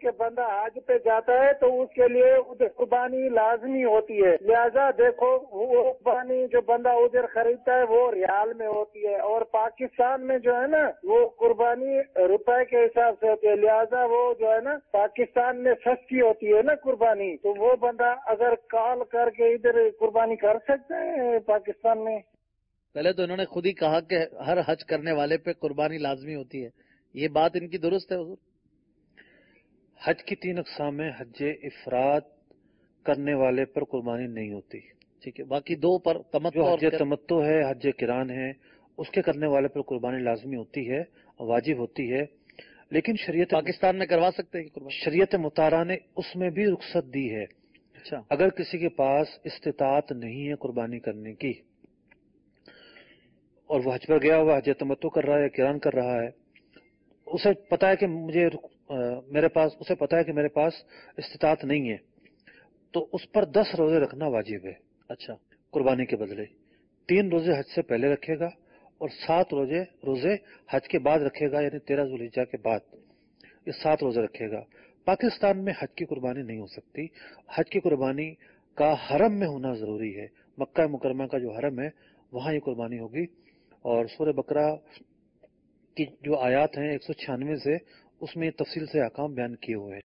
کہ بندہ حج پہ جاتا ہے تو اس کے لیے ادھر قربانی لازمی ہوتی ہے، لہذا دیکھو وہ قربانی جو بندہ ادھر خریدتا ہے وہ ریال میں ہوتی ہے، اور پاکستان میں جو ہے نا وہ قربانی روپے کے حساب سے ہوتی ہے، لہذا وہ جو ہے نا پاکستان میں سستی ہوتی ہے نا قربانی، تو وہ بندہ اگر کال کر کے ادھر قربانی کر سکتا ہے پاکستان میں۔ پہلے تو انہوں نے خود ہی کہا کہ ہر حج کرنے والے پہ قربانی لازمی ہوتی ہے، یہ بات ان کی درست ہے حضور؟ حج کی 3 اقسام ہیں، حج افراد کرنے والے پر قربانی نہیں ہوتی، ٹھیک ہے، باقی 2 پر جو حج تمتع ہے، حج کران ہے، اس کے کرنے والے پر قربانی لازمی ہوتی ہے، واجب ہوتی ہے، لیکن شریعت پاکستان میں کروا سکتے ہیں قربانی؟ شریعت مطالعہ نے اس میں بھی رخصت دی ہے۔ اچھا، اگر کسی کے پاس استطاعت نہیں ہے قربانی کرنے کی اور وہ حج پر گیا ہوا حج تمتع کر رہا ہے یا کران کر رہا ہے، اسے پتا ہے کہ میرے پاس استطاعت نہیں ہے، تو اس پر 10 روزے رکھنا واجب ہے۔ اچھا، قربانی کے بدلے 3 روزے حج سے پہلے رکھے گا اور 7 روزے حج کے بعد رکھے گا، یعنی 13 ذوالحجہ کے بعد یہ 7 روزے رکھے گا۔ پاکستان میں حج کی قربانی نہیں ہو سکتی، حج کی قربانی کا حرم میں ہونا ضروری ہے، مکہ مکرمہ کا جو حرم ہے وہاں یہ قربانی ہوگی۔ اور سورہ بقرہ کی جو آیات ہیں 196 سے، اس میں تفصیل سے احکام بیان کیے ہوئے ہیں۔